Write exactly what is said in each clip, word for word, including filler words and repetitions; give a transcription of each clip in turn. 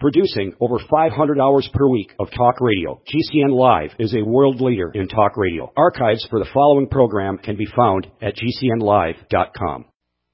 Producing over five hundred hours per week of talk radio, G C N Live is a world leader in talk radio. Archives for the following program can be found at G C N live dot com.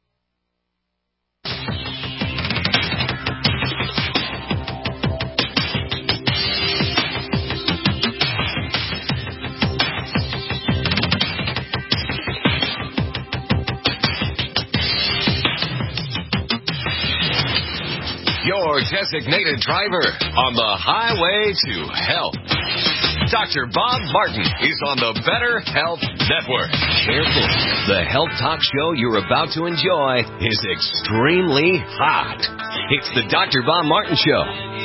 Your designated driver on the highway to health. Doctor Bob Martin is on the Better Health Network. Careful. The health talk show you're about to enjoy is extremely hot. It's the Doctor Bob Martin Show.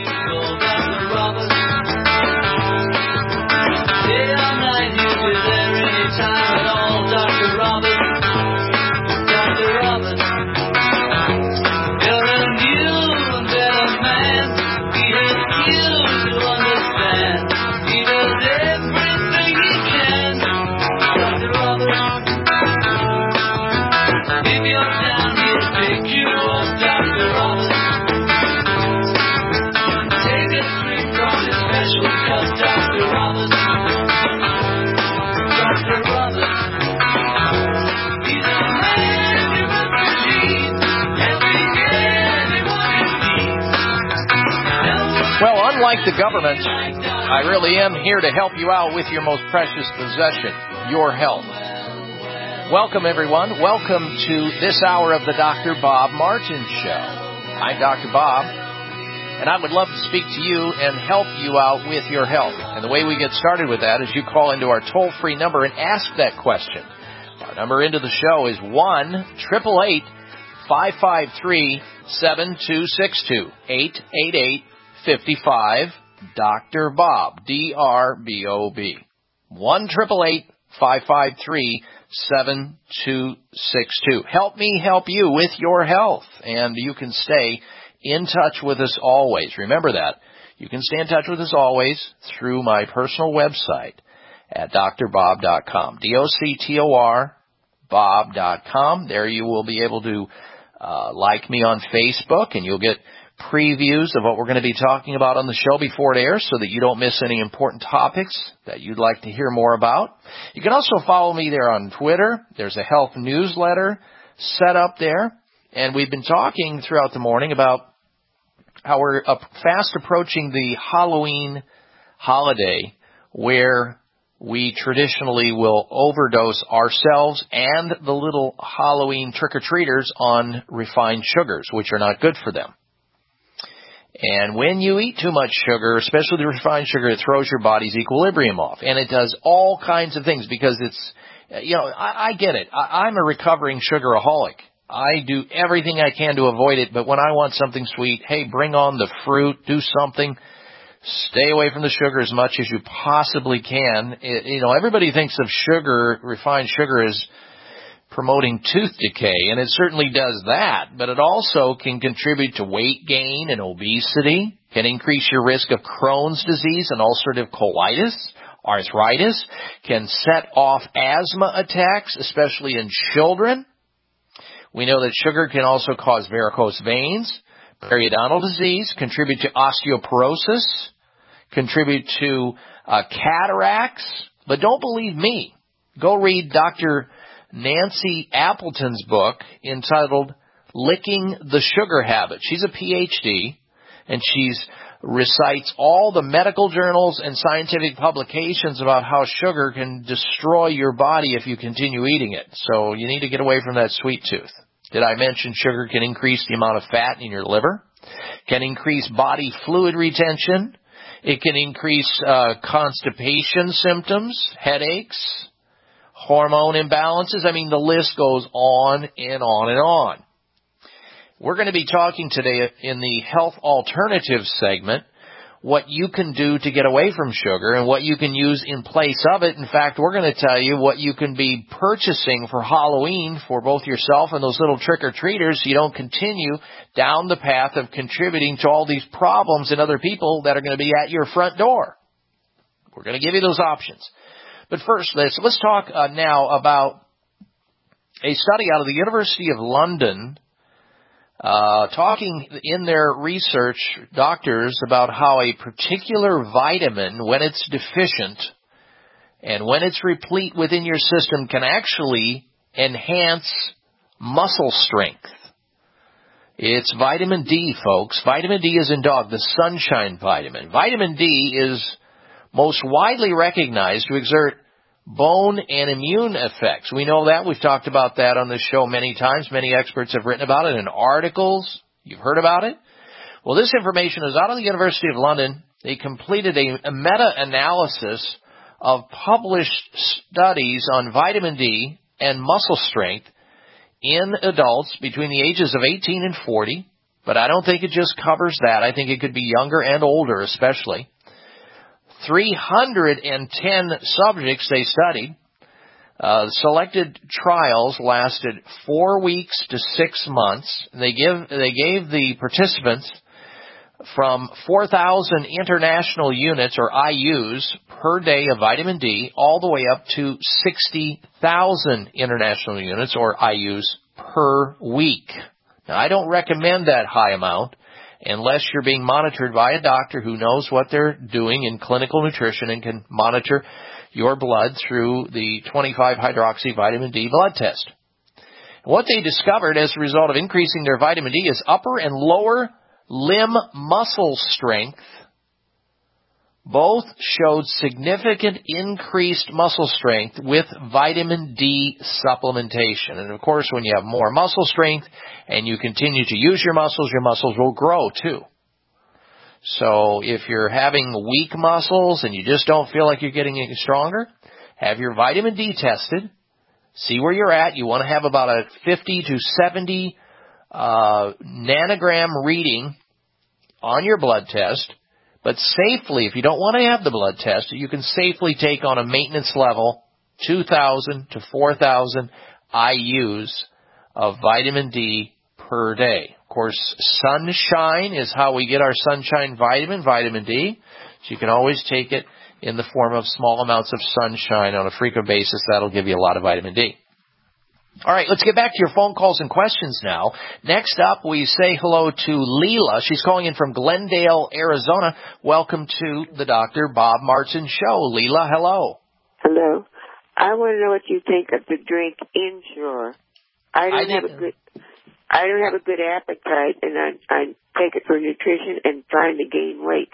Unlike the government, I really am here to help you out with your most precious possession, your health. Welcome, everyone. Welcome to this hour of the Doctor Bob Martin Show. I'm Doctor Bob, and I would love to speak to you and help you out with your health. And the way we get started with that is you call into our toll-free number and ask that question. Our number into the show is one eight eight eight, five five three, seven two six two, eight eight eight, five five, Doctor Bob, D R B O B. one eight eight eight, five five three, seven two six two. Help me help you with your health, and you can stay in touch with us always. Remember that. You can stay in touch with us always through my personal website at D R bob dot com, D O C T O R, bob dot com. There you will be able to uh, like me on Facebook, and you'll get previews of what we're going to be talking about on the show before it airs so that you don't miss any important topics that you'd like to hear more about. You can also follow me there on Twitter. There's a health newsletter set up there. And we've been talking throughout the morning about how we're up fast approaching the Halloween holiday where we traditionally will overdose ourselves and the little Halloween trick-or-treaters on refined sugars, which are not good for them. And when you eat too much sugar, especially the refined sugar, it throws your body's equilibrium off. And it does all kinds of things because it's, you know, I, I get it. I, I'm a recovering sugaraholic. I do everything I can to avoid it, but when I want something sweet, hey, bring on the fruit, do something. Stay away from the sugar as much as you possibly can. It, you know, everybody thinks of sugar, refined sugar, as promoting tooth decay, and it certainly does that, but it also can contribute to weight gain and obesity, can increase your risk of Crohn's disease and ulcerative colitis, arthritis, can set off asthma attacks, especially in children. We know that sugar can also cause varicose veins, periodontal disease, contribute to osteoporosis, contribute to uh, cataracts, but don't believe me. Go read Doctor Nancy Appleton's book entitled Licking the Sugar Habit. She's a P H D, and she recites all the medical journals and scientific publications about how sugar can destroy your body if you continue eating it. So you need to get away from that sweet tooth. Did I mention sugar can increase the amount of fat in your liver? Can increase body fluid retention. It can increase uh, constipation symptoms, headaches, hormone imbalances. I mean, the list goes on and on and on. We're going to be talking today in the health alternatives segment what you can do to get away from sugar and what you can use in place of it. In fact, we're going to tell you what you can be purchasing for Halloween for both yourself and those little trick-or-treaters so you don't continue down the path of contributing to all these problems in other people that are going to be at your front door. We're going to give you those options. But first, let's, let's talk uh, now about a study out of the University of London uh, talking in their research, doctors, about how a particular vitamin, when it's deficient and when it's replete within your system, can actually enhance muscle strength. It's vitamin D, folks. Vitamin D is in dog, the sunshine vitamin. Vitamin D is most widely recognized to exert bone and immune effects. We know that. We've talked about that on this show many times. Many experts have written about it in articles. You've heard about it. Well, this information is out of the University of London. They completed a, a meta-analysis of published studies on vitamin D and muscle strength in adults between the ages of eighteen and forty. But I don't think it just covers that. I think it could be younger and older especially. three hundred ten subjects they studied. Uh, selected trials lasted four weeks to six months. They give they gave the participants from four thousand international units, or I U's, per day of vitamin D, all the way up to sixty thousand international units, or I U's, per week. Now, I don't recommend that high amount unless you're being monitored by a doctor who knows what they're doing in clinical nutrition and can monitor your blood through the twenty-five hydroxy vitamin D blood test. What they discovered as a result of increasing their vitamin D is upper and lower limb muscle strength. Both showed significant increased muscle strength with vitamin D supplementation. And of course, when you have more muscle strength and you continue to use your muscles, your muscles will grow too. So if you're having weak muscles and you just don't feel like you're getting any stronger, have your vitamin D tested. See where you're at. You want to have about a fifty to seventy uh, nanogram reading on your blood test. But safely, if you don't want to have the blood test, you can safely take on a maintenance level two thousand to four thousand I U's of vitamin D per day. Of course, sunshine is how we get our sunshine vitamin, vitamin D. So you can always take it in the form of small amounts of sunshine on a frequent basis. That'll give you a lot of vitamin D. All right, let's get back to your phone calls and questions now. Next up, we say hello to Leela. She's calling in from Glendale, Arizona. Welcome to the Doctor Bob Martin Show. Leela, hello. Hello. I want to know what you think of the drink Ensure. I don't I have a good, I don't have a good appetite, and I, I take it for nutrition and trying to gain weight.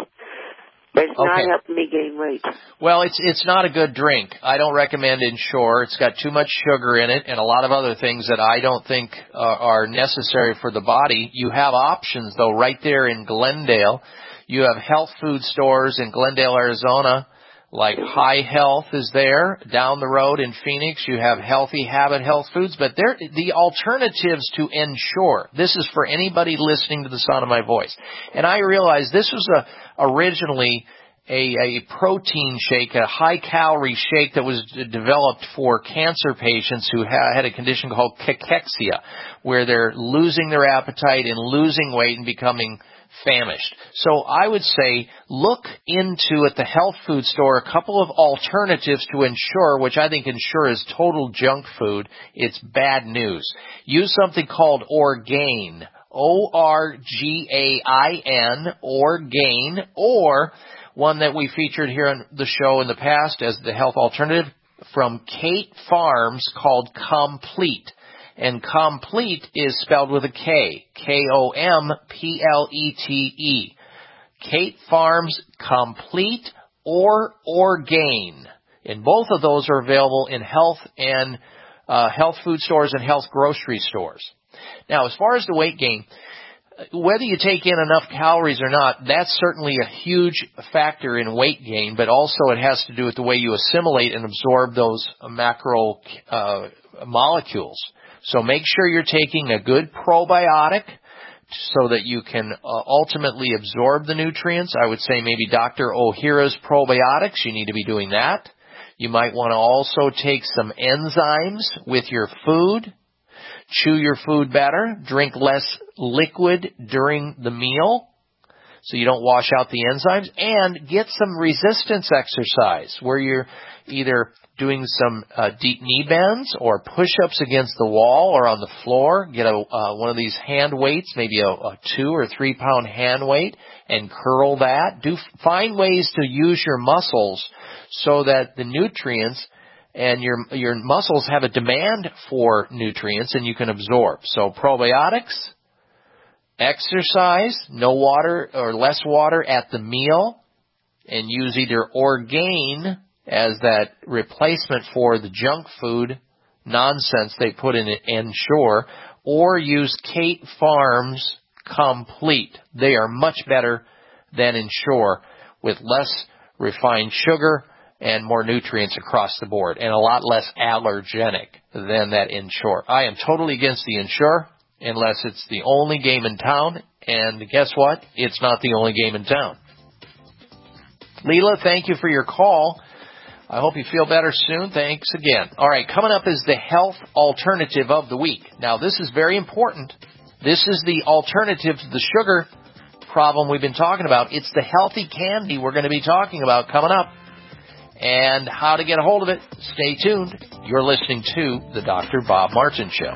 But it's okay. not helping me gain weight. Well, it's it's not a good drink. I don't recommend Ensure. It's got too much sugar in it and a lot of other things that I don't think uh, are necessary for the body. You have options, though, right there in Glendale. You have health food stores in Glendale, Arizona, like High Health is there. Down the road in Phoenix, you have Healthy Habit Health Foods. But they're the alternatives to Ensure. This is for anybody listening to the sound of my voice. And I realize this was a originally a, a protein shake, a high-calorie shake that was d- developed for cancer patients who ha- had a condition called cachexia, where they're losing their appetite and losing weight and becoming famished. So I would say look into, at the health food store, a couple of alternatives to Ensure, which I think Ensure is total junk food. It's bad news. Use something called Orgain, O R G A I N, Orgain, or one that we featured here on the show in the past as the health alternative from Kate Farms called Complete. And Complete is spelled with a K, K O M P L E T E. Kate Farms Complete or Orgain. And both of those are available in health and uh, health food stores and health grocery stores. Now, as far as the weight gain, whether you take in enough calories or not, that's certainly a huge factor in weight gain, but also it has to do with the way you assimilate and absorb those macro uh, molecules. So make sure you're taking a good probiotic so that you can uh, ultimately absorb the nutrients. I would say maybe Doctor Ohhira's probiotics. You need to be doing that. You might want to also take some enzymes with your food. Chew your food better. Drink less liquid during the meal. so you don't wash out the enzymes, and get some resistance exercise where you're either doing some uh, deep knee bends or push-ups against the wall or on the floor. Get a uh, one of these hand weights, maybe a, a two or three pound hand weight, and curl that. Do find ways to use your muscles so that the nutrients and your your muscles have a demand for nutrients and you can absorb. So probiotics, exercise, no water or less water at the meal, and use either Orgain as that replacement for the junk food nonsense they put in Ensure, or use Kate Farms Complete. They are much better than Ensure with less refined sugar and more nutrients across the board, and a lot less allergenic than that Ensure. I am totally against the Ensure unless it's the only game in town, and guess what? It's not the only game in town. Leela, thank you for your call. I hope you feel better soon. Thanks again. All right, coming up is the health alternative of the week. Now, this is very important. This is the alternative to the sugar problem we've been talking about. It's the healthy candy we're going to be talking about coming up. And how to get a hold of it. Stay tuned. You're listening to the Doctor Bob Martin Show.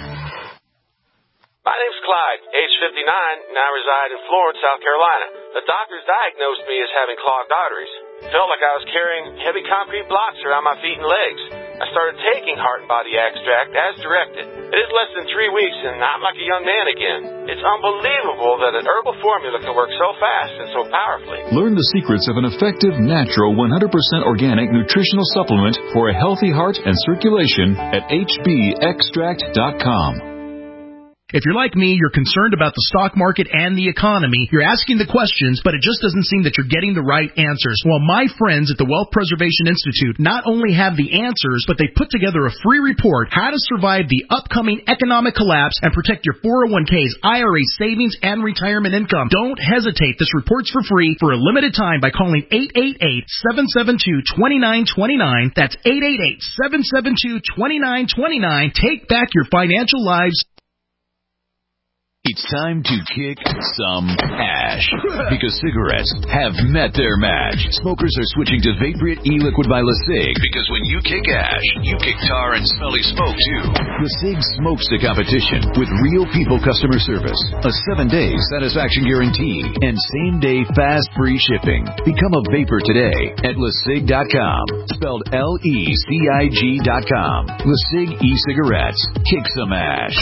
My name's Clyde, age fifty-nine, and I reside in Florence, South Carolina. The doctors diagnosed me as having clogged arteries. Felt like I was carrying heavy concrete blocks around my feet and legs. I started taking Heart and Body Extract as directed. It is less than three weeks, and I'm like a young man again. It's unbelievable that an herbal formula can work so fast and so powerfully. Learn the secrets of an effective, natural, one hundred percent organic nutritional supplement for a healthy heart and circulation at H B extract dot com. If you're like me, you're concerned about the stock market and the economy. You're asking the questions, but it just doesn't seem that you're getting the right answers. Well, my friends at the Wealth Preservation Institute not only have the answers, but they put together a free report, How to Survive the Upcoming Economic Collapse and Protect Your four oh one k's, I R As, savings, and retirement income. Don't hesitate. This report's for free for a limited time by calling eight eight eight, seven seven two, two nine two nine. That's eight eight eight, seven seven two, two nine two nine. Take back your financial lives. It's time to kick some ash, because cigarettes have met their match. Smokers are switching to Vaporite e-liquid by LeSig, because when you kick ash, you kick tar and smelly smoke too. LeSig smokes the competition with real people customer service, a seven-day satisfaction guarantee, and same-day fast free shipping. Become a vapor today at LeSig dot com, spelled L E C I G dot com. LeSig e-cigarettes. Kick some ash.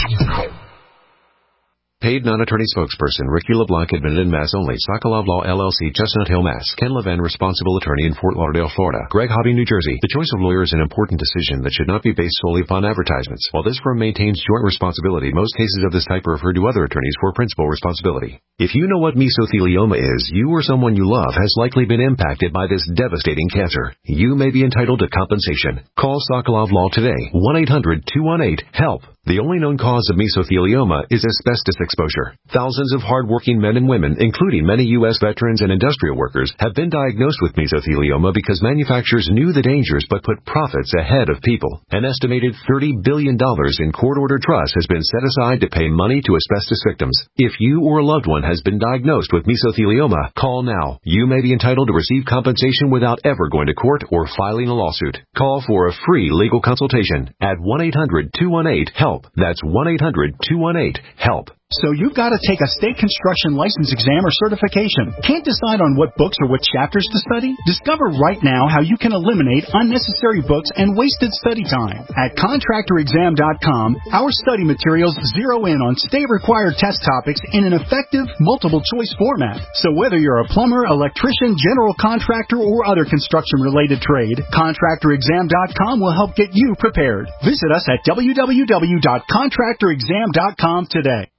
Paid non-attorney spokesperson Ricky LeBlanc, admitted in Mass only. Sokolov Law, L L C, Chestnut Hill, Mass. Ken Levin, responsible attorney in Fort Lauderdale, Florida. Greg Hobby, New Jersey. The choice of lawyer is an important decision that should not be based solely upon advertisements. While this firm maintains joint responsibility, most cases of this type are referred to other attorneys for principal responsibility. If you know what mesothelioma is, you or someone you love has likely been impacted by this devastating cancer. You may be entitled to compensation. Call Sokolov Law today. one eight hundred, two one eight, HELP. The only known cause of mesothelioma is asbestos exposure. Thousands of hardworking men and women, including many U S veterans and industrial workers, have been diagnosed with mesothelioma because manufacturers knew the dangers but put profits ahead of people. An estimated thirty billion dollars in court-ordered trust has been set aside to pay money to asbestos victims. If you or a loved one has been diagnosed with mesothelioma, call now. You may be entitled to receive compensation without ever going to court or filing a lawsuit. Call for a free legal consultation at one eight hundred, two one eight, HELP. That's one eight hundred, two one eight, HELP. So you've got to take a state construction license exam or certification. Can't decide on what books or what chapters to study? Discover right now how you can eliminate unnecessary books and wasted study time. At contractor exam dot com, our study materials zero in on state-required test topics in an effective, multiple-choice format. So whether you're a plumber, electrician, general contractor, or other construction-related trade, contractor exam dot com will help get you prepared. Visit us at w w w dot contractor exam dot com today.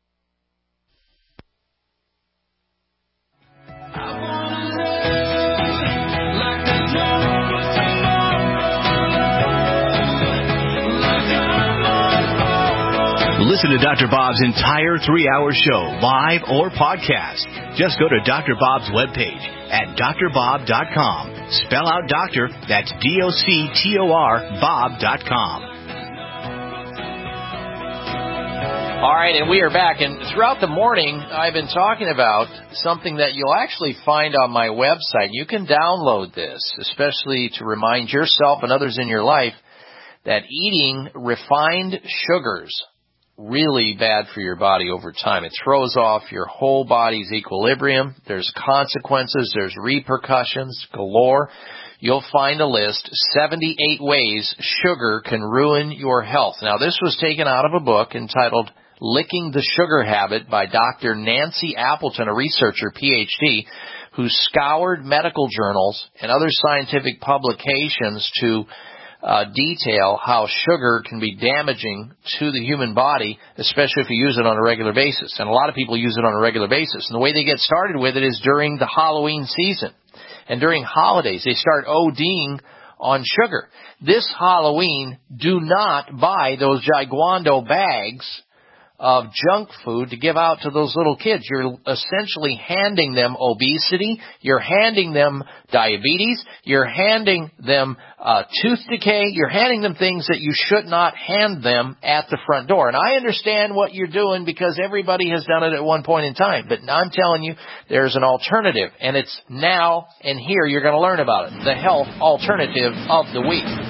Listen to Doctor Bob's entire three-hour show, live or podcast. Just go to Doctor Bob's webpage at d r bob dot com. Spell out doctor, that's D O C T O R, bob dot com. All right, and we are back. And throughout the morning, I've been talking about something that you'll actually find on my website. You can download this, especially to remind yourself and others in your life that eating refined sugars really bad for your body over time. It throws off your whole body's equilibrium. There's consequences. There's repercussions galore. You'll find a list, seventy-eight ways sugar can ruin your health. Now, this was taken out of a book entitled Licking the Sugar Habit by Doctor Nancy Appleton, a researcher, P H D, who scoured medical journals and other scientific publications to uh, detail how sugar can be damaging to the human body, especially if you use it on a regular basis. And a lot of people use it on a regular basis. And the way they get started with it is during the Halloween season. And during holidays, they start ODing on sugar. This Halloween, do not buy those Giguando bags of junk food to give out to those little kids. You're essentially handing them obesity. You're handing them diabetes. You're handing them uh, tooth decay. You're handing them things that you should not hand them at the front door. And I understand what you're doing because everybody has done it at one point in time. But I'm telling you, there's an alternative. And it's now and here you're going to learn about it. The health alternative of the week.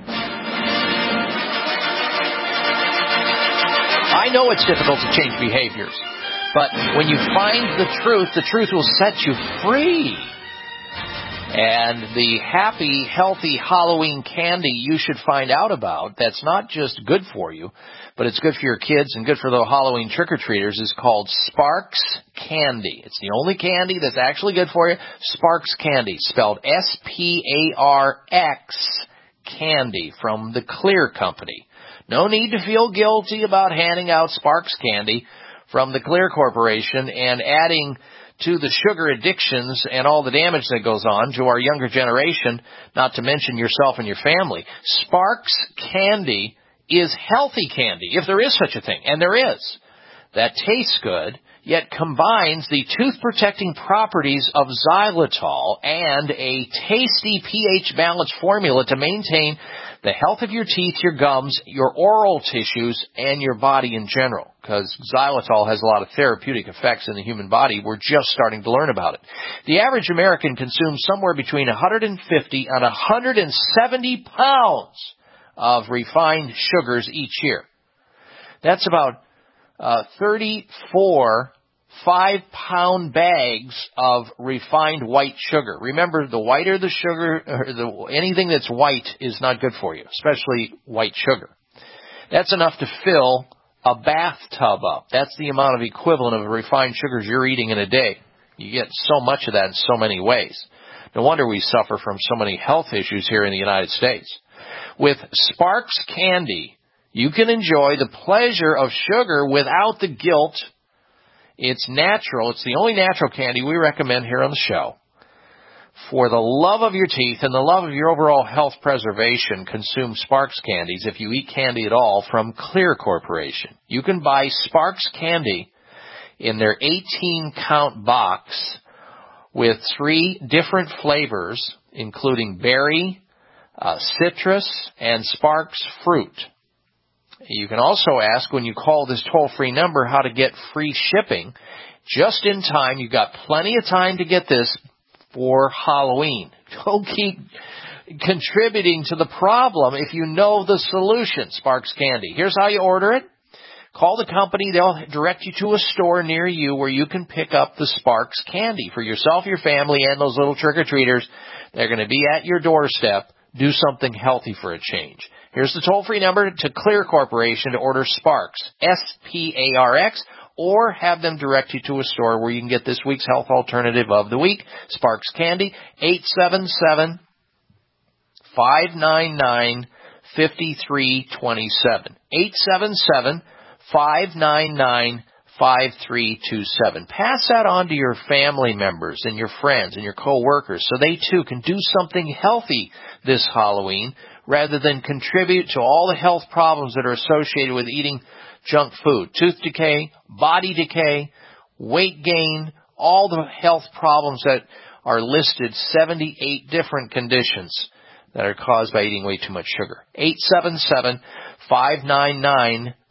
I know it's difficult to change behaviors, but when you find the truth, the truth will set you free. And the happy, healthy Halloween candy you should find out about that's not just good for you, but it's good for your kids and good for the Halloween trick-or-treaters is called Sparks Candy. It's the only candy that's actually good for you. Sparks Candy, spelled S P A R X Candy from the Clear Company. No need to feel guilty about handing out Sparks candy from the Clear Corporation and adding to the sugar addictions and all the damage that goes on to our younger generation, not to mention yourself and your family. Sparks candy is healthy candy, if there is such a thing, and there is, that tastes good, yet combines the tooth-protecting properties of xylitol and a tasty pH-balanced formula to maintain the health of your teeth, your gums, your oral tissues, and your body in general. Because xylitol has a lot of therapeutic effects in the human body. We're just starting to learn about it. The average American consumes somewhere between one hundred fifty and one hundred seventy pounds of refined sugars each year. That's about uh, thirty-four five-pound bags of refined white sugar. Remember, the whiter the sugar, or the, anything that's white is not good for you, especially white sugar. That's enough to fill a bathtub up. That's the amount of equivalent of refined sugars you're eating in a day. You get so much of that in so many ways. No wonder we suffer from so many health issues here in the United States. With Sparks Candy, you can enjoy the pleasure of sugar without the guilt. It's natural. It's the only natural candy we recommend here on the show. For the love of your teeth and the love of your overall health preservation, consume Sparks candies if you eat candy at all from Clear Corporation. You can buy Sparks candy in their eighteen count box with three different flavors, including berry, uh, citrus, and Sparks fruit. You can also ask when you call this toll-free number how to get free shipping. Just in time. You've got plenty of time to get this for Halloween. Don't keep contributing to the problem if you know the solution, Sparks Candy. Here's how you order it. Call the company. They'll direct you to a store near you where you can pick up the Sparks Candy for yourself, your family, and those little trick-or-treaters. They're going to be at your doorstep. Do something healthy for a change. Here's the toll-free number to Clear Corporation to order Sparks, S P A R X, or have them direct you to a store where you can get this week's health alternative of the week, Sparks Candy, eight seven seven, five nine nine, five three two seven. eight seven seven, five nine nine, five three two seven. Pass that on to your family members and your friends and your co-workers so they too can do something healthy this Halloween rather than contribute to all the health problems that are associated with eating junk food. Tooth decay, body decay, weight gain, all the health problems that are listed, seventy-eight different conditions that are caused by eating way too much sugar. eight seven seven, five nine nine,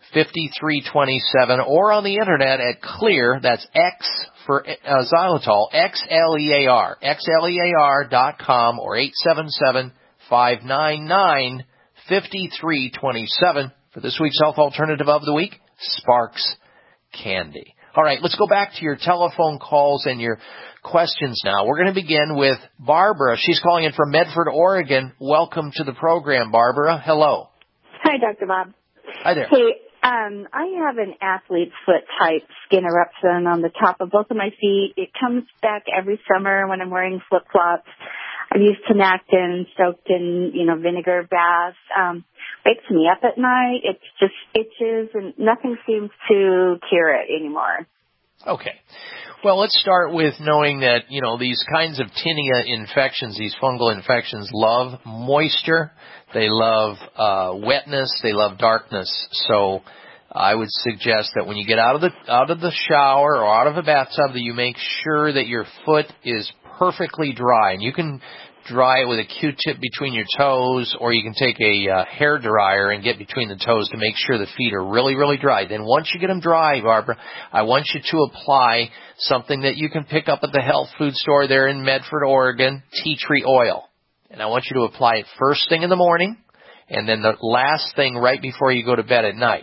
fifty-three twenty-seven, or on the internet at Clear, that's X for uh, xylitol, X L E A R, X L E A R dot com, or eight seven seven, five nine nine, five three two seven. For this week's Health Alternative of the Week, Sparks Candy. All right, let's go back to your telephone calls and your questions now. We're going to begin with Barbara. She's calling in from Medford, Oregon. Welcome to the program, Barbara. Hello. Hi, Doctor Bob. Hi there. Hey, um, I have an athlete's foot type skin eruption on the top of both of my feet. It comes back every summer when I'm wearing flip-flops. I've used Tinactin, soaked in, you know, vinegar baths. Um, wakes me up at night. It just itches, and nothing seems to cure it anymore. Okay. Well, let's start with knowing that, you know, these kinds of tinea infections, these fungal infections, love moisture. They love uh, wetness. They love darkness. So I would suggest that when you get out of the out of the shower or out of a bathtub, that you make sure that your foot is perfectly dry. And you can dry it with a Q-tip between your toes, or you can take a uh, hair dryer and get between the toes to make sure the feet are really, really dry. Then once you get them dry, Barbara, I want you to apply something that you can pick up at the health food store there in Medford, Oregon, tea tree oil. And I want you to apply it first thing in the morning, and then the last thing right before you go to bed at night.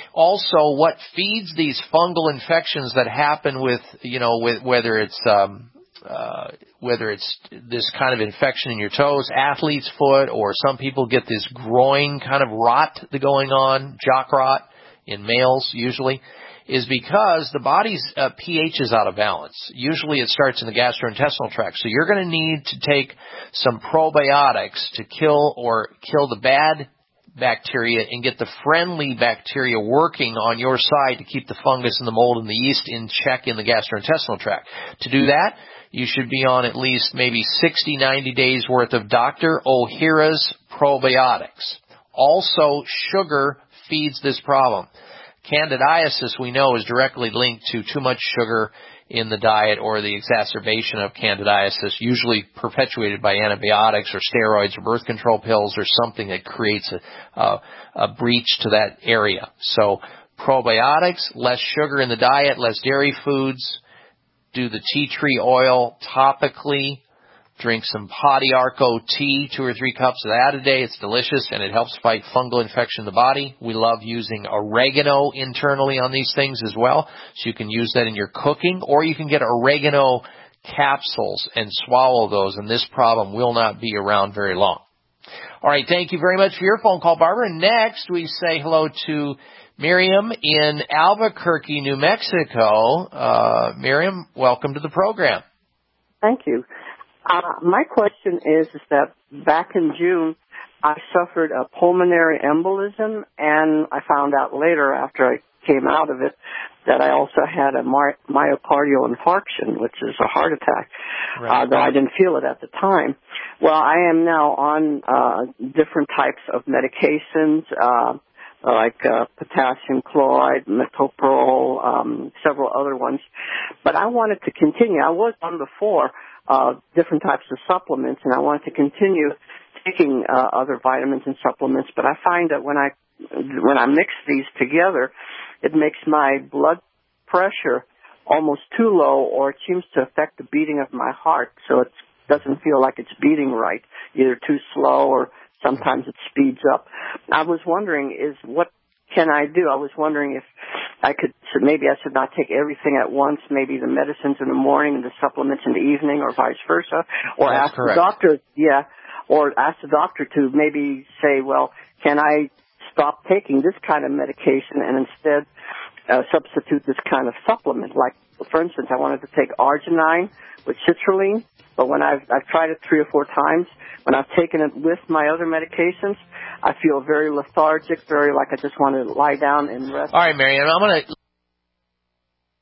Also, what feeds these fungal infections that happen with, you know, with whether it's um, uh, whether it's this kind of infection in your toes, athlete's foot, or some people get this groin kind of rot going on, jock rot in males usually, is because the body's uh, pH is out of balance. Usually it starts in the gastrointestinal tract. So you're going to need to take some probiotics to kill or kill the bad bacteria and get the friendly bacteria working on your side to keep the fungus and the mold and the yeast in check in the gastrointestinal tract. To do that, you should be on at least maybe sixty, ninety days worth of Doctor Ohhira's probiotics. Also, sugar feeds this problem. Candidiasis, we know, is directly linked to too much sugar in the diet or the exacerbation of candidiasis, usually perpetuated by antibiotics or steroids or birth control pills or something that creates a, a, a breach to that area. So probiotics, less sugar in the diet, less dairy foods, do the tea tree oil topically, drink some Podiarco tea, two or three cups of that a day. It's delicious, and it helps fight fungal infection in the body. We love using oregano internally on these things as well, so you can use that in your cooking, or you can get oregano capsules and swallow those, and this problem will not be around very long. All right, thank you very much for your phone call, Barbara. Next, we say hello to Miriam in Albuquerque, New Mexico. Uh, Miriam, welcome to the program. Thank you. Uh, my question is, is that back in June, I suffered a pulmonary embolism, and I found out later after I came out of it that I also had a my, myocardial infarction, which is a heart attack, right. uh, though I didn't feel it at the time. Well, I am now on uh, different types of medications, uh, like uh, potassium chloride, metoprolol, um, several other ones. But I wanted to continue. I was on before uh, different types of supplements, and I wanted to continue taking uh, other vitamins and supplements. But I find that when I when I mix these together, it makes my blood pressure almost too low, or it seems to affect the beating of my heart, so it doesn't feel like it's beating right, either too slow or sometimes it speeds up. I was wondering, is what can I do? I was wondering if I could, so maybe I should not take everything at once, maybe the medicines in the morning and the supplements in the evening, or vice versa, or That's ask correct. the doctor, yeah, or ask the doctor to maybe say, well, can I stop taking this kind of medication and instead uh, substitute this kind of supplement? Like, for instance, I wanted to take arginine with citrulline, but when I've, I've tried it three or four times, when I've taken it with my other medications, I feel very lethargic, very like I just want to lie down and rest. All right, Marianne, I'm going to...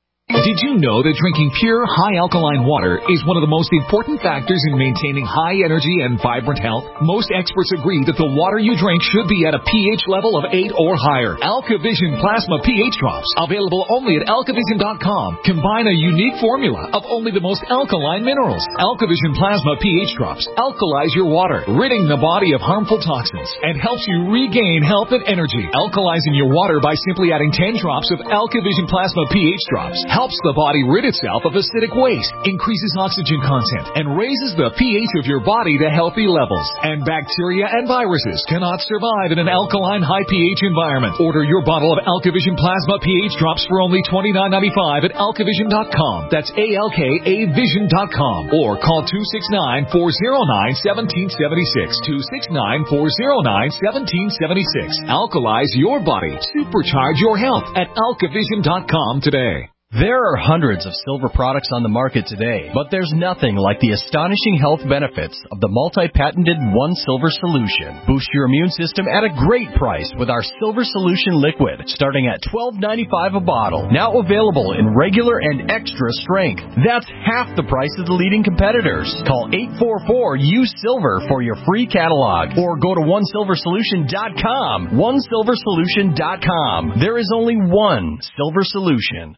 Did you know that drinking pure, high alkaline water is one of the most important factors in maintaining high energy and vibrant health? Most experts agree that the water you drink should be at a pH level of eight or higher. AlkaVision Plasma pH drops, available only at alkavision dot com, combine a unique formula of only the most alkaline minerals. AlkaVision Plasma pH drops alkalize your water, ridding the body of harmful toxins, and helps you regain health and energy. Alkalizing your water by simply adding ten drops of AlkaVision Plasma pH drops helps the body rid itself of acidic waste, increases oxygen content, and raises the pH of your body to healthy levels. And bacteria and viruses cannot survive in an alkaline high pH environment. Order your bottle of AlkaVision Plasma pH drops for only twenty-nine ninety-five at alkavision dot com. That's A L K A vision dot com. Or call two six nine, four oh nine, one seven seven six. two six nine, four oh nine, one seven seven six. Alkalize your body. Supercharge your health at alkavision dot com today. There are hundreds of silver products on the market today, but there's nothing like the astonishing health benefits of the multi-patented One Silver Solution. Boost your immune system at a great price with our Silver Solution Liquid, starting at twelve ninety-five a bottle. Now available in regular and extra strength. That's half the price of the leading competitors. Call eight four four, U S I L V E R for your free catalog, or go to one silver solution dot com. one silver solution dot com. There is only one Silver Solution.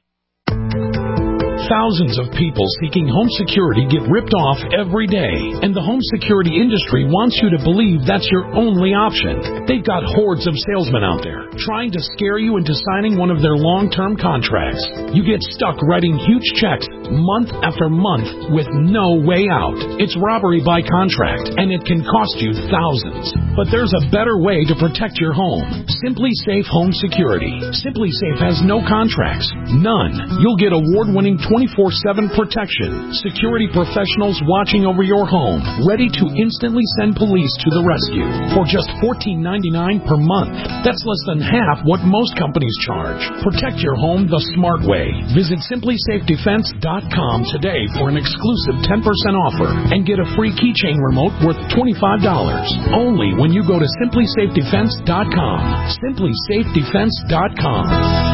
Thousands of people seeking home security get ripped off every day, and the home security industry wants you to believe that's your only option. They've got hordes of salesmen out there trying to scare you into signing one of their long-term contracts. You get stuck writing huge checks month after month with no way out. It's robbery by contract, and it can cost you thousands. But there's a better way to protect your home. Simply Safe Home Security. Simply Safe has no contracts. None. You'll get award-winning twenty-four seven protection. Security professionals watching over your home, ready to instantly send police to the rescue for just fourteen ninety-nine per month. That's less than half what most companies charge. Protect your home the smart way. Visit simply safe defense dot com today for an exclusive ten percent offer and get a free keychain remote worth twenty-five dollars. Only when you go to simply safe defense dot com. simply safe defense dot com.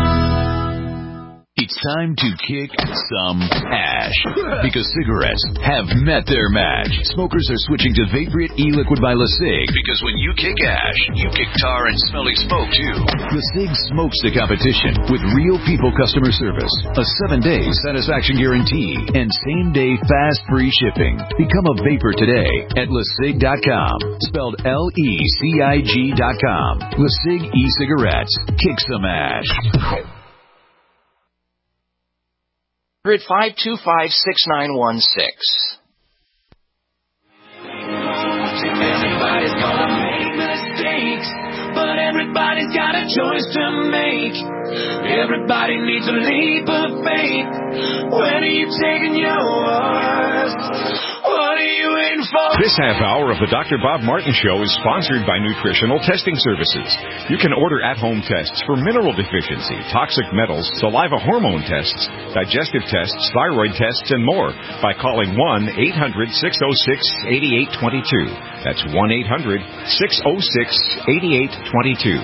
It's time to kick some ash because cigarettes have met their match. Smokers are switching to Vaporite e-liquid by LeSig because when you kick ash, you kick tar and smelly smoke too. LeSig smokes the competition with real people customer service, a seven-day satisfaction guarantee, and same-day fast free shipping. Become a vapor today at lesig dot com, spelled L E C I G dot com. LeSig e-cigarettes. Kick some ash. five two five, six nine one six. Everybody's gonna make mistakes, but everybody's got a choice to make. Everybody needs a leap of faith. When are you taking yours? What are you waiting for? This half hour of the Doctor Bob Martin Show is sponsored by Nutritional Testing Services. You can order at-home tests for mineral deficiency, toxic metals, saliva hormone tests, digestive tests, thyroid tests, and more by calling one eight hundred, six oh six, eight eight two two. That's one eight hundred, six oh six, eight eight two two.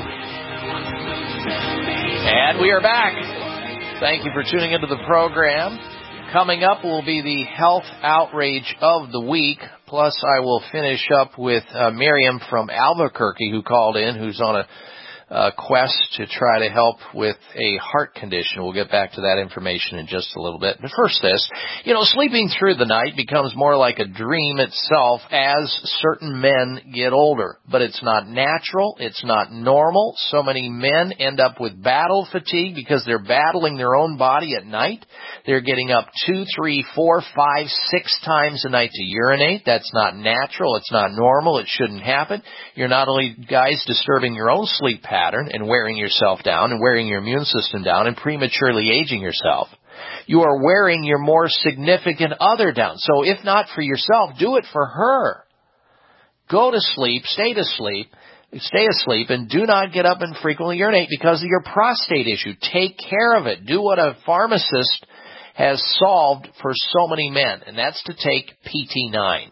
And we are back. Thank you for tuning into the program. Coming up will be the health outrage of the week. Plus, I will finish up with uh, Miriam from Albuquerque, who called in, who's on a uh, quest to try to help with a heart condition. We'll get back to that information in just a little bit. But first this, you know, sleeping through the night becomes more like a dream itself as certain men get older. But it's not natural. It's not normal. So many men end up with battle fatigue because they're battling their own body at night. They're getting up two, three, four, five, six times a night to urinate. That's not natural. It's not normal. It shouldn't happen. You're not only, guys, disturbing your own sleep pattern and wearing yourself down and wearing your immune system down and prematurely aging yourself. You are wearing your more significant other down. So if not for yourself, do it for her. Go to sleep, stay to sleep, stay asleep, and do not get up and frequently urinate because of your prostate issue. Take care of it. Do what a pharmacist has solved for so many men, and that's to take P T nine.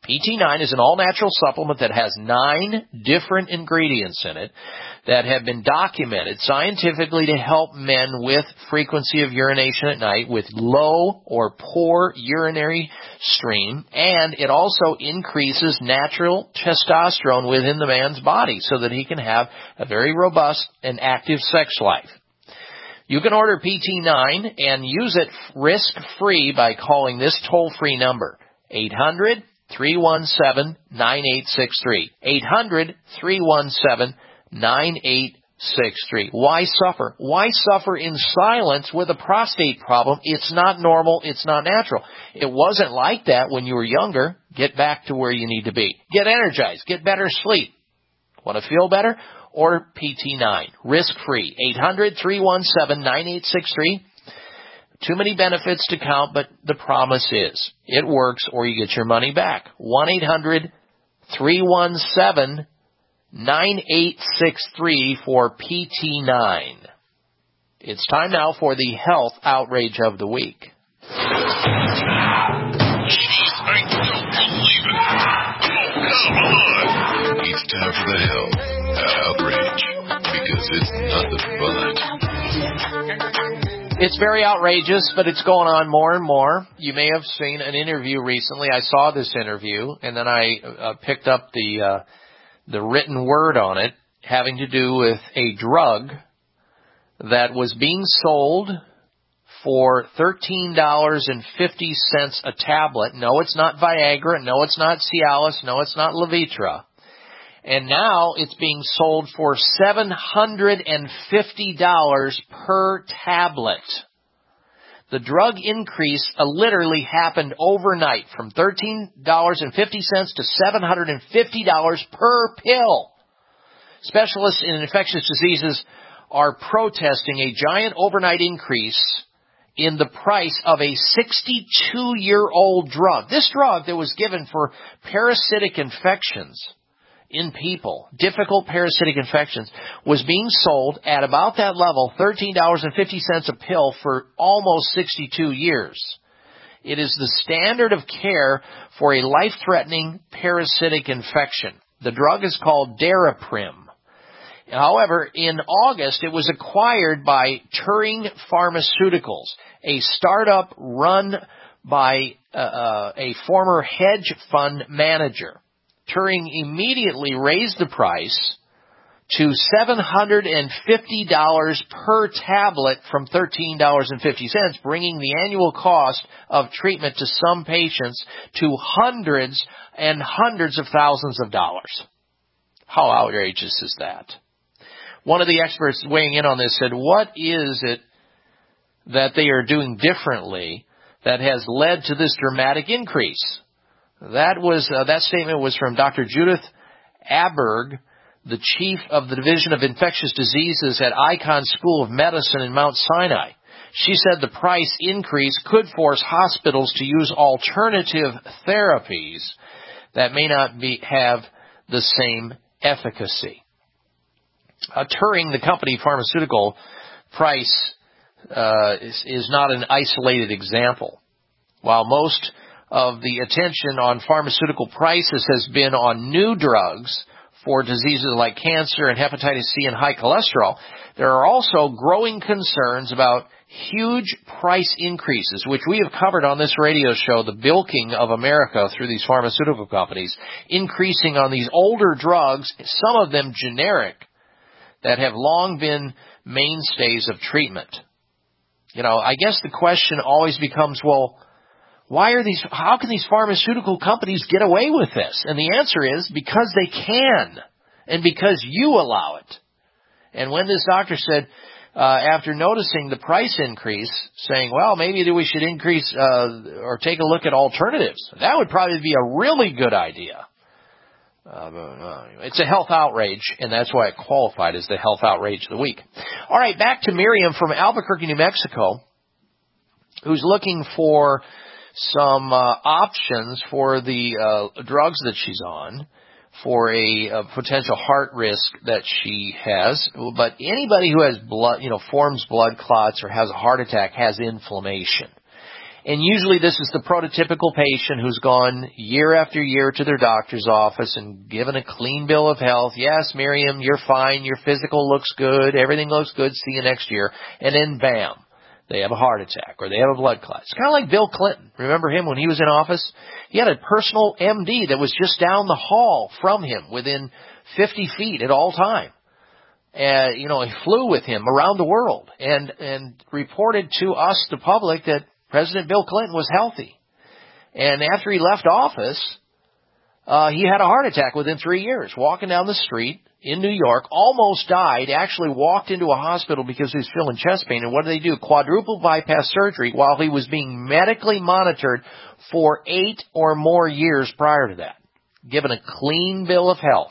P T nine is an all-natural supplement that has nine different ingredients in it that have been documented scientifically to help men with frequency of urination at night, with low or poor urinary stream, and it also increases natural testosterone within the man's body so that he can have a very robust and active sex life. You can order P T nine and use it risk-free by calling this toll-free number, eight hundred, three one seven, nine eight six three. eight hundred, three one seven, nine eight six three. Why suffer? Why suffer in silence with a prostate problem? It's not normal. It's not natural. It wasn't like that when you were younger. Get back to where you need to be. Get energized. Get better sleep. Want to feel better? Order P T nine. Risk-free. eight hundred, three one seven, nine eight six three. Too many benefits to count, but the promise is it works or you get your money back. one eight hundred, three one seven, nine eight six three for P T nine. It's time now for the health outrage of the week. I don't believe it. Oh, come on. It's time for the health outrage, because it's nothing but. It's very outrageous, but it's going on more and more. You may have seen an interview recently. I saw this interview, and then I uh, picked up the uh, the written word on it, having to do with a drug that was being sold for thirteen dollars and fifty cents a tablet. No, it's not Viagra. No, it's not Cialis. No, it's not Levitra. And now it's being sold for seven hundred fifty dollars per tablet. The drug increase uh, literally happened overnight from thirteen dollars and fifty cents to seven hundred fifty dollars per pill. Specialists in infectious diseases are protesting a giant overnight increase in the price of a sixty-two-year-old drug. This drug that was given for parasitic infections in people, difficult parasitic infections, was being sold at about that level, thirteen dollars and fifty cents a pill, for almost sixty-two years. It is the standard of care for a life-threatening parasitic infection. The drug is called Daraprim. However, in August, it was acquired by Turing Pharmaceuticals, a startup run by uh, uh, a former hedge fund manager. Turing immediately raised the price to seven hundred fifty dollars per tablet from thirteen dollars and fifty cents, bringing the annual cost of treatment to some patients to hundreds and hundreds of thousands of dollars. How outrageous is that? One of the experts weighing in on this said, what is it that they are doing differently that has led to this dramatic increase? That was uh, that statement was from Doctor Judith Aberg, the chief of the Division of Infectious Diseases at Icahn School of Medicine in Mount Sinai. She said the price increase could force hospitals to use alternative therapies that may not be, have the same efficacy. Uh, Turing, the company pharmaceutical price, uh, is, is not an isolated example. While most of the attention on pharmaceutical prices has been on new drugs for diseases like cancer and hepatitis C and high cholesterol, there are also growing concerns about huge price increases, which we have covered on this radio show, the bilking of America through these pharmaceutical companies, increasing on these older drugs, some of them generic, that have long been mainstays of treatment. You know, I guess the question always becomes, well, why are these, how can these pharmaceutical companies get away with this? And the answer is because they can, and because you allow it. And when this doctor said, uh, after noticing the price increase, saying, well, maybe we should increase, uh, or take a look at alternatives, that would probably be a really good idea. Uh, it's a health outrage, and that's why it qualified as the health outrage of the week. All right, back to Miriam from Albuquerque, New Mexico, who's looking for some uh, options for the uh, drugs that she's on for a, a potential heart risk that she has. But anybody who has blood, you know, forms blood clots or has a heart attack has inflammation. And usually this is the prototypical patient who's gone year after year to their doctor's office and given a clean bill of health. Yes, Miriam, you're fine. Your physical looks good. Everything looks good. See you next year. And then, bam, they have a heart attack or they have a blood clot. It's kind of like Bill Clinton. Remember him when he was in office? He had a personal M D that was just down the hall from him within fifty feet at all time. Uh, you know, he flew with him around the world and, and reported to us, the public, that President Bill Clinton was healthy. And after he left office, uh, he had a heart attack within three years, walking down the street in New York, almost died, actually walked into a hospital because he was feeling chest pain. And what did they do? Quadruple bypass surgery while he was being medically monitored for eight or more years prior to that, given a clean bill of health.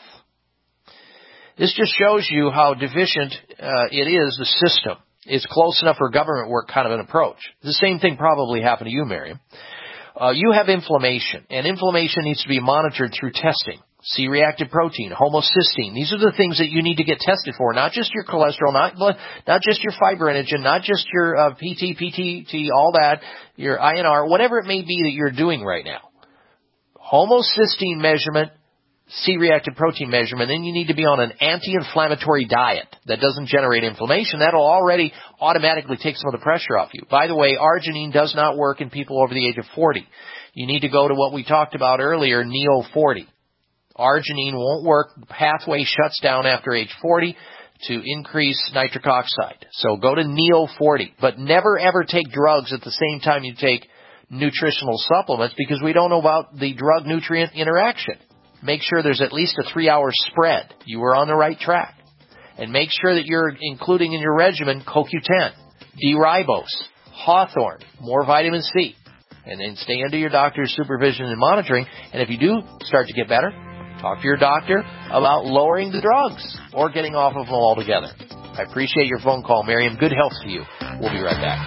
This just shows you how deficient uh, it is, the system. It's close enough for government work kind of an approach. The same thing probably happened to you, Miriam. Uh, you have inflammation, and inflammation needs to be monitored through testing. C-reactive protein, homocysteine. These are the things that you need to get tested for, not just your cholesterol, not not just your fibrinogen, not just your uh, P T, P T T, all that, your I N R, whatever it may be that you're doing right now. Homocysteine measurement, C-reactive protein measurement, then you need to be on an anti-inflammatory diet that doesn't generate inflammation. That'll already automatically take some of the pressure off you. By the way, arginine does not work in people over the age of forty. You need to go to what we talked about earlier, Neo forty. Arginine won't work. The pathway shuts down after age forty to increase nitric oxide. So go to Neo forty. But never, ever take drugs at the same time you take nutritional supplements because we don't know about the drug-nutrient interaction. Make sure there's at least a three-hour spread. You are on the right track. And make sure that you're including in your regimen C O Q ten, D-ribose, Hawthorne, more vitamin C. And then stay under your doctor's supervision and monitoring. And if you do start to get better, talk to your doctor about lowering the drugs or getting off of them altogether. I appreciate your phone call, Miriam. Good health to you. We'll be right back.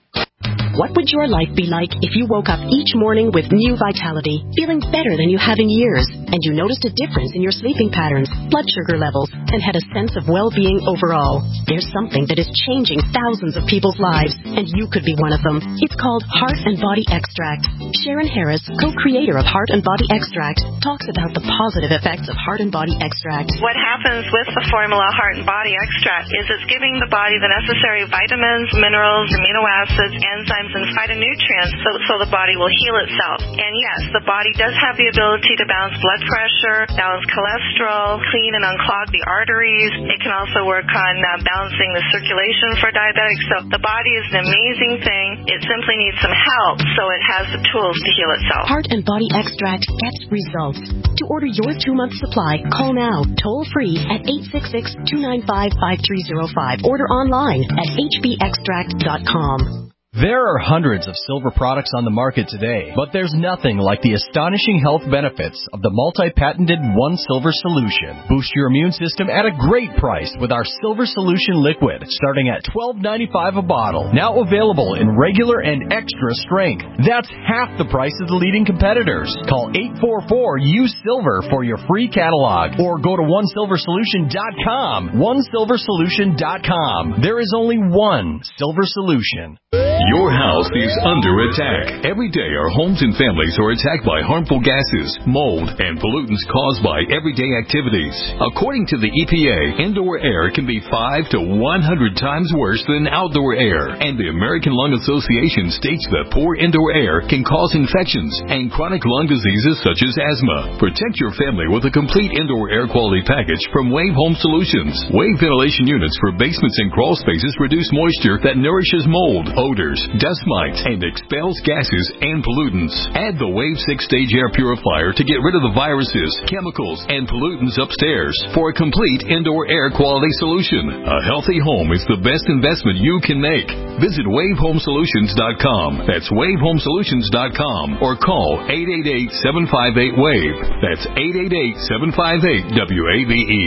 What would your life be like if you woke up each morning with new vitality, feeling better than you have in years, and you noticed a difference in your sleeping patterns, blood sugar levels, and had a sense of well-being overall? There's something that is changing thousands of people's lives, and you could be one of them. It's called Heart and Body Extract. Sharon Harris, co-creator of Heart and Body Extract, talks about the positive effects of Heart and Body Extract. What happens with the formula Heart and Body Extract is it's giving the body the necessary vitamins, minerals, amino acids, enzymes, and phytonutrients so, so the body will heal itself. And yes, the body does have the ability to balance blood pressure, balance cholesterol, clean and unclog the arteries. It can also work on uh, balancing the circulation for diabetics. So the body is an amazing thing. It simply needs some help so it has the tools to heal itself. Heart and Body Extract gets results. To order your two-month supply, call now, toll-free at eight six six, two nine five, five three zero five. Order online at h b extract dot com. There are hundreds of silver products on the market today, but there's nothing like the astonishing health benefits of the multi-patented One Silver Solution. Boost your immune system at a great price with our Silver Solution Liquid, starting at twelve ninety-five a bottle. Now available in regular and extra strength. That's half the price of the leading competitors. Call eight four four, U S I L V E R for your free catalog, or go to one silver solution dot com. one silver solution dot com. There is only one Silver Solution. Your house is under attack. Every day our homes and families are attacked by harmful gases, mold, and pollutants caused by everyday activities. According to the E P A, indoor air can be five to one hundred times worse than outdoor air. And the American Lung Association states that poor indoor air can cause infections and chronic lung diseases such as asthma. Protect your family with a complete indoor air quality package from Wave Home Solutions. Wave ventilation units for basements and crawl spaces reduce moisture that nourishes mold, odors, dust mites, and expels gases and pollutants. Add the Wave six-stage air purifier to get rid of the viruses, chemicals, and pollutants upstairs for a complete indoor air quality solution. A healthy home is the best investment you can make. Visit wave home solutions dot com. That's wave home solutions dot com, or call eight eight eight, seven five eight, WAVE. That's eight eight eight, seven five eight, W A V E.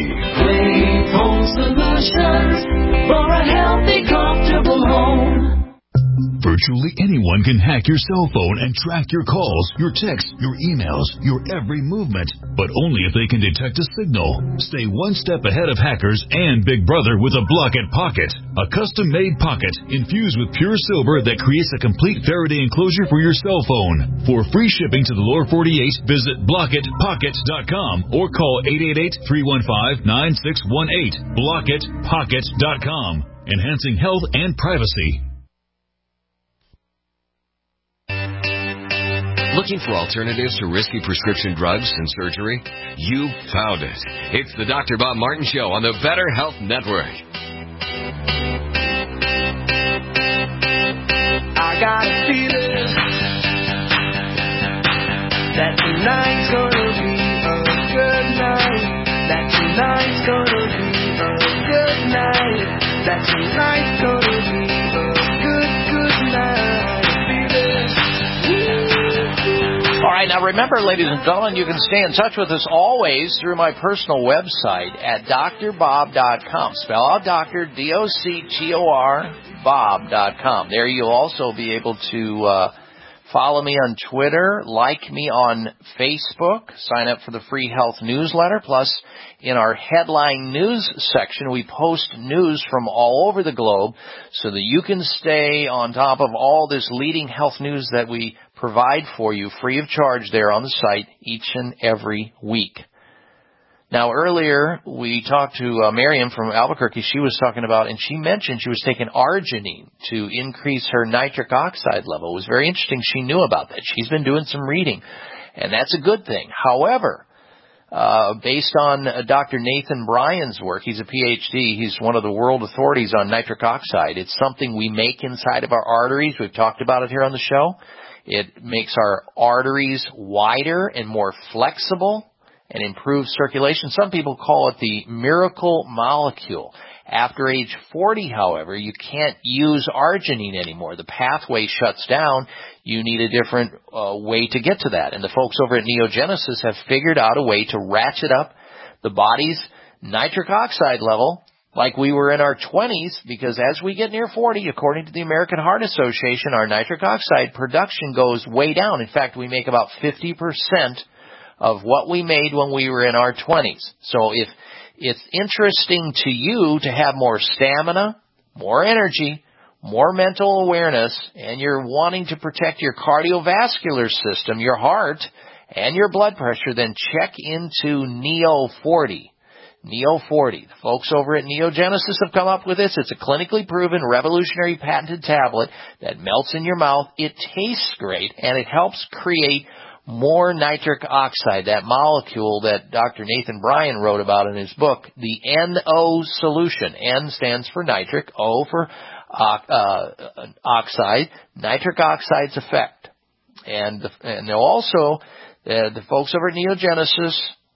Wave Home Solutions for a healthy, comfortable home. Virtually anyone can hack your cell phone and track your calls, your texts, your emails, your every movement, but only if they can detect a signal. Stay one step ahead of hackers and Big Brother with a Blockit Pocket, a custom-made pocket infused with pure silver that creates a complete Faraday enclosure for your cell phone. For free shipping to the lower forty-eight, visit blockit pocket dot com or call eight eight eight, three one five, nine six one eight. blockit pocket dot com, enhancing health and privacy. Looking for alternatives to risky prescription drugs and surgery? You found it. It's the Doctor Bob Martin Show on the Better Health Network. I got a feeling that tonight's gonna be a good night. That tonight's gonna be a good night. That tonight's gonna be a good, good night. All right, now remember, ladies and gentlemen, you can stay in touch with us always through my personal website at D R bob dot com. Spell out doctor, D O C T O R, Bob dot com. There you'll also be able to uh, follow me on Twitter, like me on Facebook, sign up for the free health newsletter. Plus, in our headline news section, we post news from all over the globe so that you can stay on top of all this leading health news that we provide for you free of charge there on the site each and every week. Now, earlier we talked to uh, Miriam from Albuquerque. She was talking about, and she mentioned she was taking arginine to increase her nitric oxide level. It was very interesting. She knew about that. She's been doing some reading, and that's a good thing. However, uh, based on uh, Doctor Nathan Bryan's work, he's a P H D. He's one of the world authorities on nitric oxide. It's something we make inside of our arteries. We've talked about it here on the show. It makes our arteries wider and more flexible and improves circulation. Some people call it the miracle molecule. After age forty, however, you can't use arginine anymore. The pathway shuts down. You need a different uh, way to get to that. And the folks over at Neogenesis have figured out a way to ratchet up the body's nitric oxide level like we were in our twenties, because as we get near forty, according to the American Heart Association, our nitric oxide production goes way down. In fact, we make about fifty percent of what we made when we were in our twenties. So if it's interesting to you to have more stamina, more energy, more mental awareness, and you're wanting to protect your cardiovascular system, your heart, and your blood pressure, then check into Neo forty. Neo forty. The folks over at Neogenesis have come up with this. It's a clinically proven, revolutionary, patented tablet that melts in your mouth. It tastes great, and it helps create more nitric oxide, that molecule that Doctor Nathan Bryan wrote about in his book, the N O solution. N stands for nitric, O for uh, oxide, nitric oxide's effect. And, the, and they'll also, uh, the folks over at Neogenesis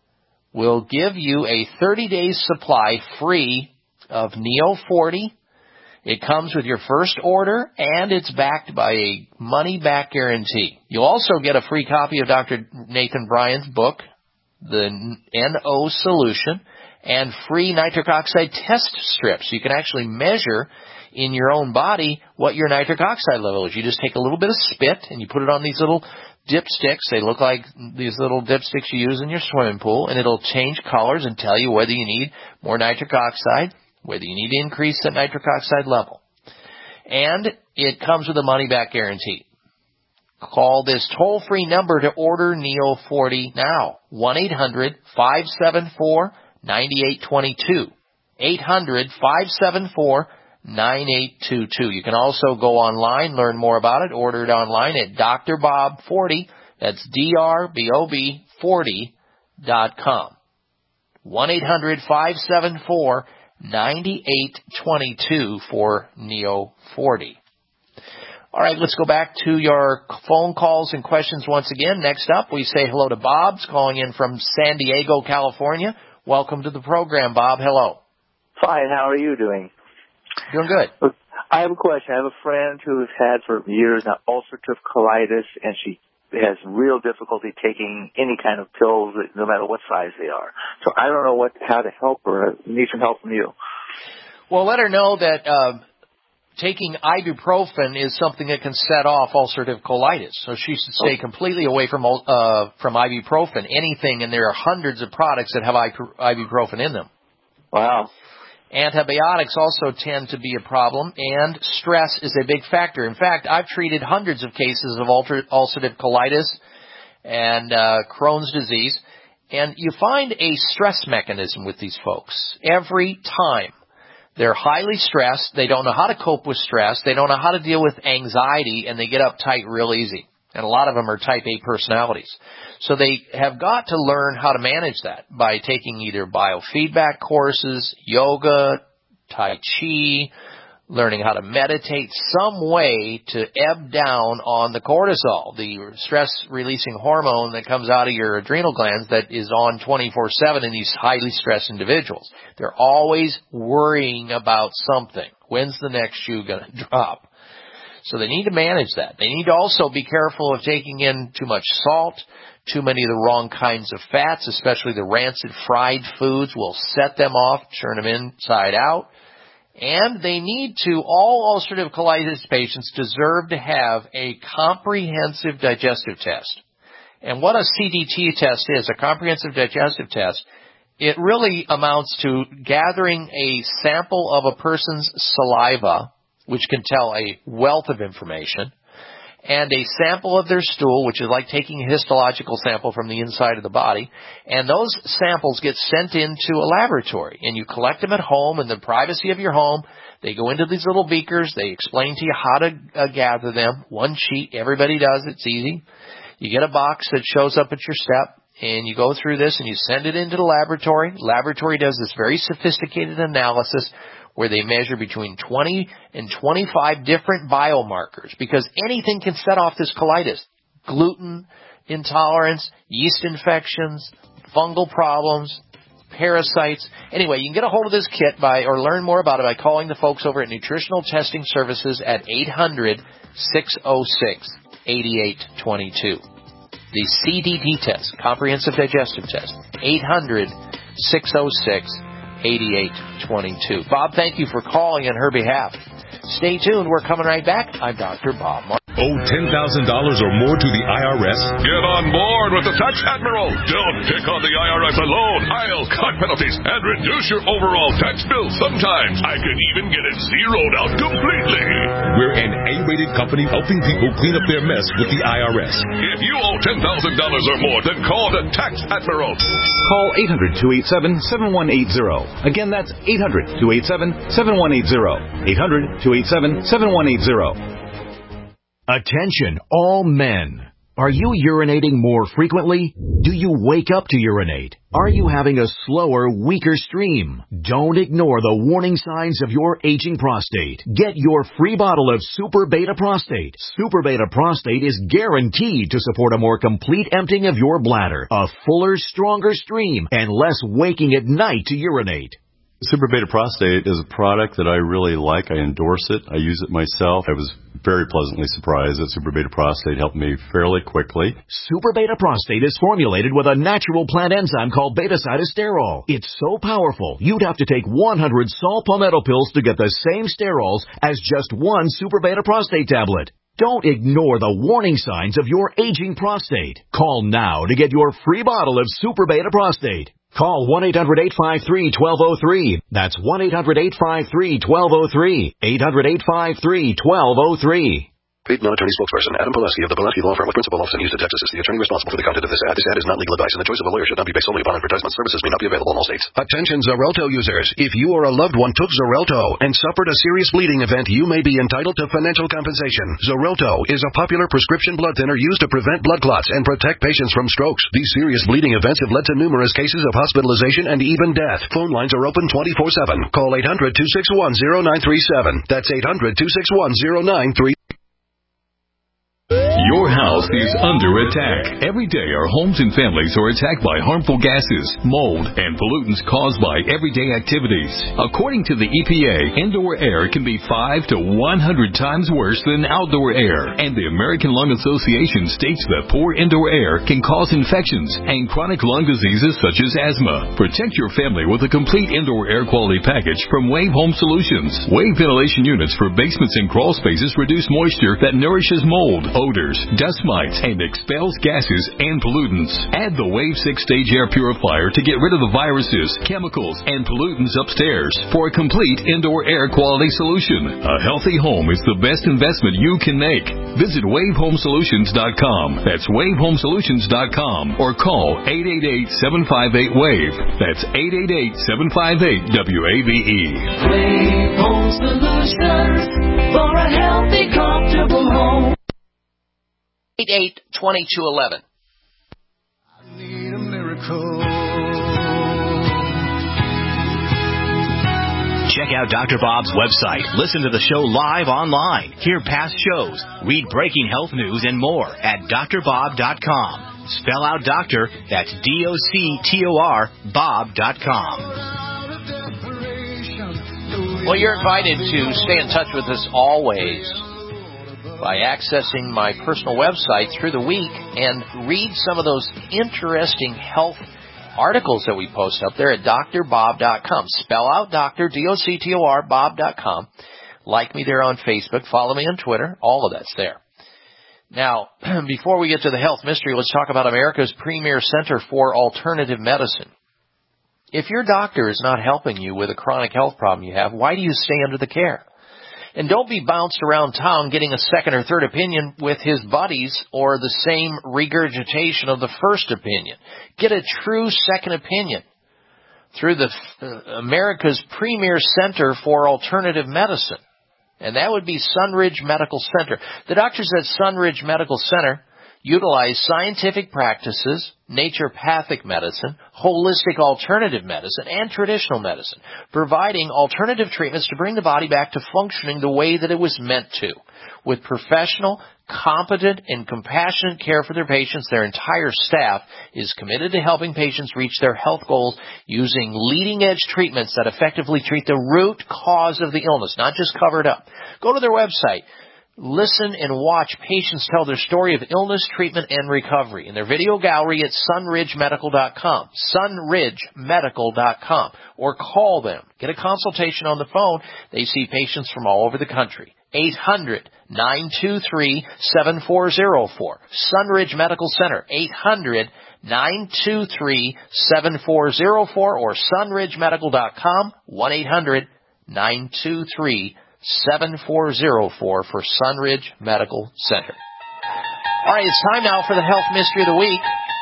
will give you a thirty day supply free of Neo forty. It comes with your first order, and it's backed by a money-back guarantee. You'll also get a free copy of Doctor Nathan Bryan's book, the N O Solution, and free nitric oxide test strips. You can actually measure in your own body what your nitric oxide level is. You just take a little bit of spit, and you put it on these little dipsticks. They look like these little dipsticks you use in your swimming pool, and it'll change colors and tell you whether you need more nitric oxide, whether you need to increase that nitric oxide level. And it comes with a money-back guarantee. Call this toll-free number to order Neo forty now. one eight hundred, five seven four, nine eight two two. eight hundred, five seven four, nine eight two two. You can also go online, learn more about it, order it online at D R Bob forty. That's D R B O B forty dot com. one eight hundred, five seven four, nine eight two two for Neo forty. All right, let's go back to your phone calls and questions once again. Next up, we say hello to Bob's calling in from San Diego, California. Welcome to the program, Bob. Hello. Fine. How are you doing? Doing good. I have a question. I have a friend who has had for years now ulcerative colitis, and she has real difficulty taking any kind of pills, no matter what size they are. So I don't know what how to help her. I need some help from you. Well, let her know that uh, taking ibuprofen is something that can set off ulcerative colitis. So she should stay completely away from uh, from ibuprofen, anything, and there are hundreds of products that have ibuprofen in them. Wow. Antibiotics also tend to be a problem, and stress is a big factor. In fact, I've treated hundreds of cases of ulcerative colitis and uh, Crohn's disease, and you find a stress mechanism with these folks every time. They're highly stressed. They don't know how to cope with stress. They don't know how to deal with anxiety, and they get uptight real easy. And a lot of them are type A personalities. So they have got to learn how to manage that by taking either biofeedback courses, yoga, tai chi, learning how to meditate, some way to ebb down on the cortisol, the stress-releasing hormone that comes out of your adrenal glands that is on twenty-four seven in these highly stressed individuals. They're always worrying about something. When's the next shoe going to drop? So they need to manage that. They need to also be careful of taking in too much salt, too many of the wrong kinds of fats, especially the rancid fried foods will set them off, turn them inside out. And they need to, all ulcerative colitis patients deserve to have a comprehensive digestive test. And what a C D T test is, a comprehensive digestive test, it really amounts to gathering a sample of a person's saliva, which can tell a wealth of information, and a sample of their stool, which is like taking a histological sample from the inside of the body, and those samples get sent into a laboratory, and you collect them at home in the privacy of your home. They go into these little beakers. They explain to you how to uh, gather them. One sheet, everybody does. It's easy. You get a box that shows up at your step, and you go through this, and you send it into the laboratory. The laboratory does this very sophisticated analysis where they measure between twenty and twenty-five different biomarkers, because anything can set off this colitis. Gluten intolerance, yeast infections, fungal problems, parasites. Anyway, you can get a hold of this kit by, or learn more about it by calling the folks over at Nutritional Testing Services at eight hundred, six oh six, eight eight two two. The C D T test, Comprehensive Digestive Test, eight hundred, six oh six, eight eight two two. Bob, thank you for calling on her behalf. Stay tuned. We're coming right back. I'm Doctor Bob Martin. Owe ten thousand dollars or more to the I R S? Get on board with the Tax Admiral. Don't pick on the I R S alone. I'll cut penalties and reduce your overall tax bill. Sometimes I can even get it zeroed out completely. We're an A-rated company helping people clean up their mess with the I R S. If you owe ten thousand dollars or more, then call the Tax Admiral. Call eight hundred, two eight seven, seven one eight zero. Again, that's eight hundred, two eight seven, seven one eight zero. eight hundred, two eight seven, seven one eight zero. Attention, all men. Are you urinating more frequently? Do you wake up to urinate? Are you having a slower, weaker stream? Don't ignore the warning signs of your aging prostate. Get your free bottle of Super Beta Prostate. Super Beta Prostate is guaranteed to support a more complete emptying of your bladder, a fuller, stronger stream, and less waking at night to urinate. Super Beta Prostate is a product that I really like. I endorse it. I use it myself. I was very pleasantly surprised that Super Beta Prostate helped me fairly quickly. Super Beta Prostate is formulated with a natural plant enzyme called beta-cytosterol. It's so powerful, you'd have to take one hundred saw palmetto pills to get the same sterols as just one Super Beta Prostate tablet. Don't ignore the warning signs of your aging prostate. Call now to get your free bottle of Super Beta Prostate. Call one eight hundred, eight five three, one two zero three. That's one eight hundred, eight five three, one two zero three. eight hundred, eight five three, one two zero three. Paid non-attorney spokesperson Adam Pulaski of the Pulaski Law Firm with principal office in Houston, Texas is the attorney responsible for the content of this ad. This ad is not legal advice, and the choice of a lawyer should not be based solely upon advertisement. Services may not be available in all states. Attention Xarelto users. If you or a loved one took Xarelto and suffered a serious bleeding event, you may be entitled to financial compensation. Xarelto is a popular prescription blood thinner used to prevent blood clots and protect patients from strokes. These serious bleeding events have led to numerous cases of hospitalization and even death. Phone lines are open twenty-four seven. Call eight hundred, two six one, zero nine three seven. That's eight hundred, two six one, zero nine three seven. Your house is under attack. Every day, our homes and families are attacked by harmful gases, mold, and pollutants caused by everyday activities. According to the E P A, indoor air can be five to one hundred times worse than outdoor air. And the American Lung Association states that poor indoor air can cause infections and chronic lung diseases such as asthma. Protect your family with a complete indoor air quality package from Wave Home Solutions. Wave ventilation units for basements and crawl spaces reduce moisture that nourishes mold, odors, dust mites, and expels gases and pollutants. Add the Wave six-stage air purifier to get rid of the viruses, chemicals, and pollutants upstairs for a complete indoor air quality solution. A healthy home is the best investment you can make. Visit wave home solutions dot com. That's wave home solutions dot com or call eight eight eight, seven five eight, WAVE. That's eight eight eight, seven five eight, W A V E. Wave Home Solutions for a healthy, comfortable home. eight eight, two two one one. I need a miracle. Check out Doctor Bob's website. Listen to the show live online. Hear past shows. Read breaking health news and more at D R bob dot com. Spell out doctor, that's D O C T O R, Bob dot com. Well, you're invited to stay in touch with us always by accessing my personal website through the week and read some of those interesting health articles that we post up there at D R bob dot com. Spell out doctor, D O C T O R, Bob dot com. Like me there on Facebook. Follow me on Twitter. All of that's there. Now, before we get to the health mystery, let's talk about America's premier center for alternative medicine. If your doctor is not helping you with a chronic health problem you have, why do you stay under the care? And don't be bounced around town getting a second or third opinion with his buddies or the same regurgitation of the first opinion. Get a true second opinion through the uh, America's premier center for alternative medicine. And that would be Sunridge Medical Center. The doctors at Sunridge Medical Center utilize scientific practices, naturopathic medicine, holistic alternative medicine, and traditional medicine, providing alternative treatments to bring the body back to functioning the way that it was meant to. With professional, competent, and compassionate care for their patients, their entire staff is committed to helping patients reach their health goals using leading-edge treatments that effectively treat the root cause of the illness, not just cover it up. Go to their website. Listen and watch patients tell their story of illness, treatment, and recovery in their video gallery at sunridge medical dot com, sunridge medical dot com, or call them. Get a consultation on the phone. They see patients from all over the country. eight hundred, nine two three, seven four zero four. Sunridge Medical Center, eight hundred, nine two three, seven four zero four, or sunridge medical dot com, one eight hundred, nine two three, seven four zero four for Sunridge Medical Center. All right, it's time now for the health mystery of the week.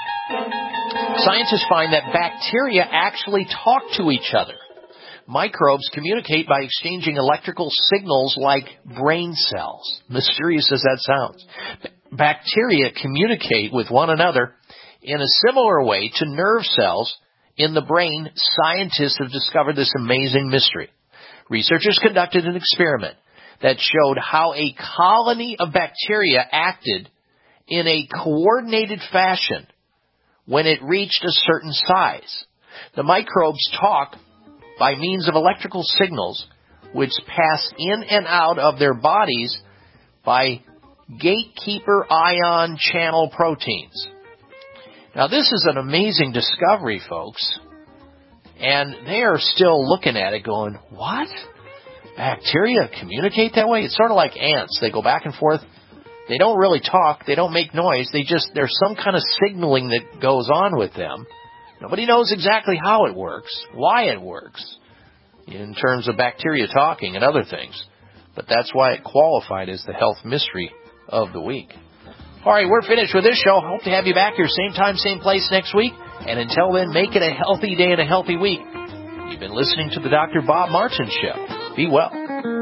Scientists find that bacteria actually talk to each other. Microbes communicate by exchanging electrical signals like brain cells. Mysterious as that sounds. Bacteria communicate with one another in a similar way to nerve cells in the brain. Scientists have discovered this amazing mystery. Researchers conducted an experiment that showed how a colony of bacteria acted in a coordinated fashion when it reached a certain size. The microbes talk by means of electrical signals which pass in and out of their bodies by gatekeeper ion channel proteins. Now, this is an amazing discovery, folks. And they are still looking at it going, what? Bacteria communicate that way? It's sort of like ants. They go back and forth. They don't really talk. They don't make noise. They just, there's some kind of signaling that goes on with them. Nobody knows exactly how it works, why it works, in terms of bacteria talking and other things. But that's why it qualified as the health mystery of the week. All right, we're finished with this show. Hope to have you back here same time, same place next week. And until then, make it a healthy day and a healthy week. You've been listening to the Doctor Bob Martin Show. Be well.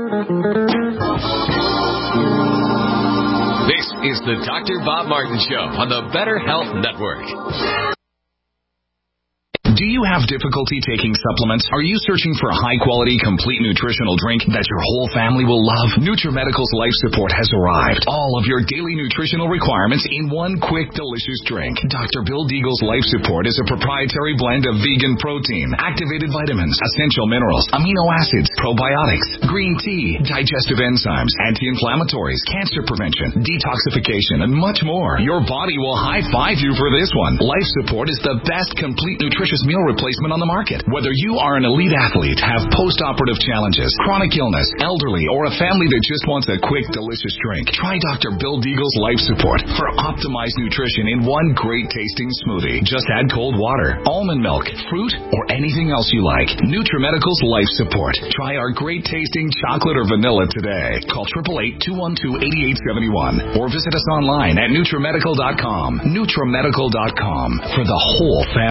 This is the Doctor Bob Martin Show on the Better Health Network. Do you have difficulty taking supplements? Are you searching for a high-quality, complete nutritional drink that your whole family will love? NutriMedical's Life Support has arrived. All of your daily nutritional requirements in one quick, delicious drink. Doctor Bill Deagle's Life Support is a proprietary blend of vegan protein, activated vitamins, essential minerals, amino acids, probiotics, green tea, digestive enzymes, anti-inflammatories, cancer prevention, detoxification, and much more. Your body will high-five you for this one. Life Support is the best complete nutritious meal replacement on the market. Whether you are an elite athlete, have post-operative challenges, chronic illness, elderly, or a family that just wants a quick, delicious drink, try Doctor Bill Deagle's Life Support for optimized nutrition in one great-tasting smoothie. Just add cold water, almond milk, fruit, or anything else you like. NutriMedical's Life Support. Try our great-tasting chocolate or vanilla today. Call eight eight eight, two one two, eight eight seven one or visit us online at NutriMedical dot com. NutriMedical dot com for the whole family.